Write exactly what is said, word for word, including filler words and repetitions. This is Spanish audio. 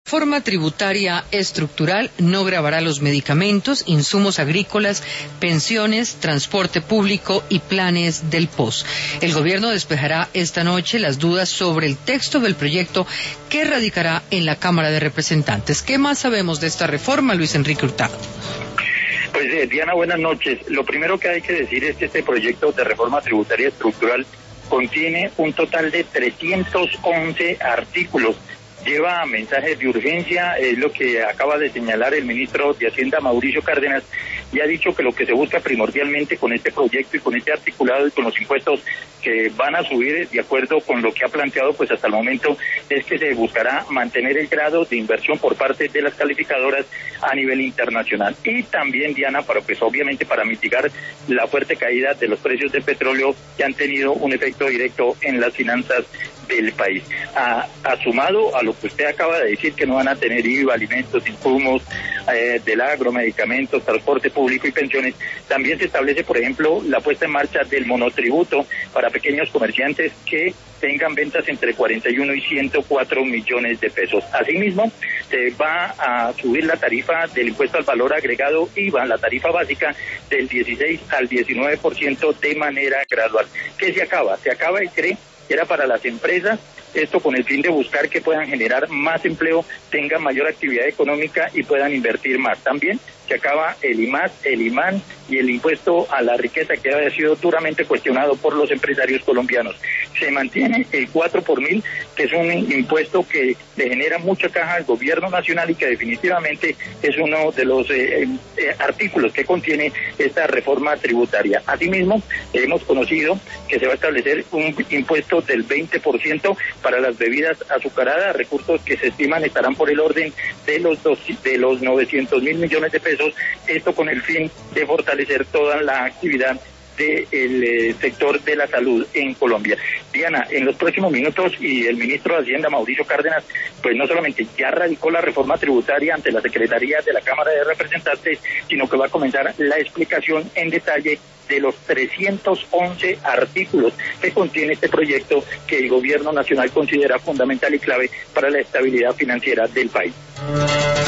Reforma tributaria estructural no gravará los medicamentos, insumos agrícolas, pensiones, transporte público y planes del P O S. El gobierno despejará esta noche las dudas sobre el texto del proyecto que radicará en la Cámara de Representantes. ¿Qué más sabemos de esta reforma, Luis Enrique Hurtado? Pues eh, Diana, buenas noches. Lo primero que hay que decir es que este proyecto de reforma tributaria estructural contiene un total de trescientos once artículos. Lleva mensajes de urgencia, es lo que acaba de señalar el ministro de Hacienda, Mauricio Cárdenas, y ha dicho que lo que se busca primordialmente con este proyecto y con este articulado y con los impuestos que van a subir de acuerdo con lo que ha planteado pues hasta el momento, es que se buscará mantener el grado de inversión por parte de las calificadoras a nivel internacional. Y también, Diana, para pues obviamente para mitigar la fuerte caída de los precios del petróleo que han tenido un efecto directo en las finanzas del país. Ha, ha sumado a lo que usted acaba de decir, que no van a tener I V A, alimentos, insumos eh, del agro, medicamentos, transporte público y pensiones. También se establece, por ejemplo, la puesta en marcha del monotributo para pequeños comerciantes que tengan ventas entre cuarenta y uno y ciento cuatro millones de pesos. Asimismo, se va a subir la tarifa del impuesto al valor agregado I V A, la tarifa básica, del dieciséis al diecinueve por ciento de manera gradual. ¿Qué se acaba? Se acaba y cree que era para las empresas, esto con el fin de buscar que puedan generar más empleo, tengan mayor actividad económica y puedan invertir más. También se acaba el I M A S, el IMAN y el impuesto a la riqueza, que había sido duramente cuestionado por los empresarios colombianos. Se mantiene el cuatro por mil, que es un impuesto que le genera mucha caja al gobierno nacional y que definitivamente es uno de los eh, eh, artículos que contiene esta reforma tributaria. Asimismo, hemos conocido que se va a establecer un impuesto del veinte por ciento para las bebidas azucaradas, recursos que se estiman estarán por el orden de los dos, de los novecientos mil millones de pesos, esto con el fin de fortalecer toda la actividad del eh, sector de la salud en Colombia. Diana, en los próximos minutos, y el ministro de Hacienda, Mauricio Cárdenas, pues no solamente ya radicó la reforma tributaria ante la Secretaría de la Cámara de Representantes, sino que va a comenzar la explicación en detalle de los trescientos once artículos que contiene este proyecto que el gobierno nacional considera fundamental y clave para la estabilidad financiera del país.